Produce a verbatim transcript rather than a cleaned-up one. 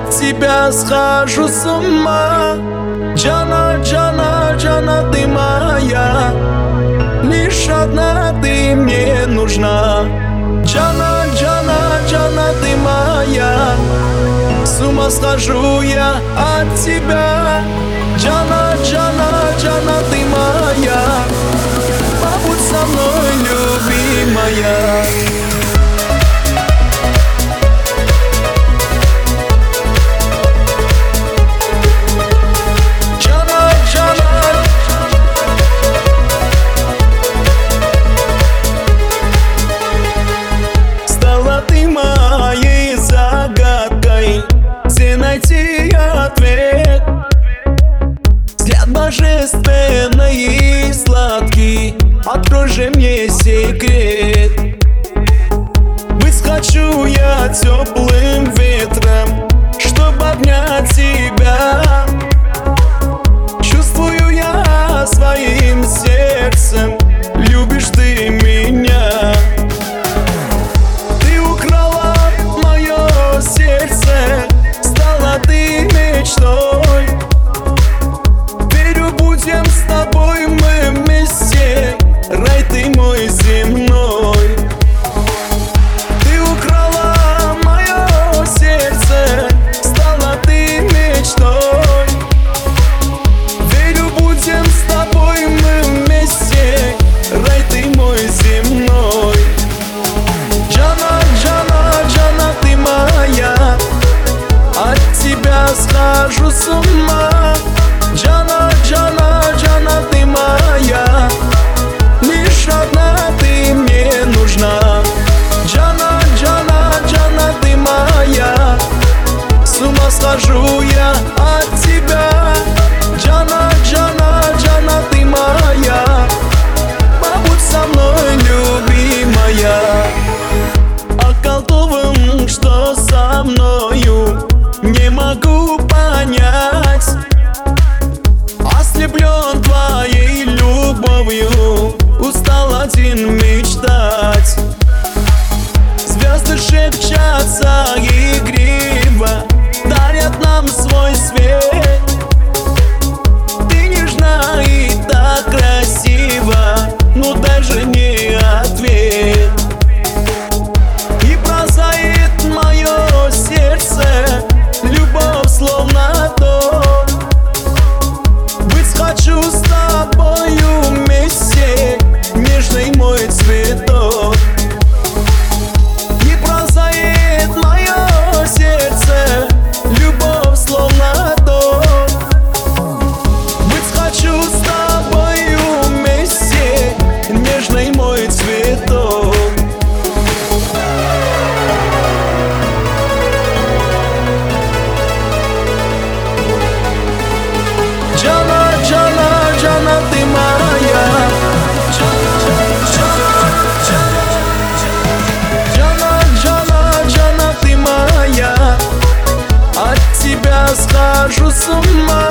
от тебя схожу с ума. Джана, Джана, Джана, ты моя, лишь одна ты мне нужна. Джана, Джана, Джана, ты моя, с ума схожу я от тебя. Джана, Джана, Джана, ты моя, побудь со мной, любимая. Найти ответ, взгляд божественный и сладкий, открой же мне секрет. Быть хочу я теплым ветром, чтобы обнять тебя. Чувствую я своим сердцем, любишь ты меня. Ты украла мое сердце, ты мечтой. Верю, будем с тобой мы вместе, рай ты мой земной. Ты украла мое сердце, стала ты мечтой. Верю, будем с тобой мы вместе, рай ты мой земной. Джана, Джана, Джана, ты моя, от тебя схожу с ума. Джана, Джана, Джана, ты моя, лишь одна ты мне нужна. Джана, Джана, Джана, ты моя, с ума схожу я от тебя. Джана, Джана, Джана, ты моя, побудь со мной, любимая. Околдован, что со мною, не могу понять. Ослеплен твоей любовью, устал один мечтать. Звезды шепчатся игриво, дарят нам свой свет. Ты нежна и так красива, ну дай же мне ответ. И прозает мое сердце, любовь словно ток. Быть хочу с тобою вместе, нежный мой цветок. И прозает мое сердце, любовь словно ток. Быть хочу с тобою вместе, нежный мой цветок. Джана, Джана, Джана, ты моя. Джана, Джана, Джана, ты моя, от тебя схожу с ума.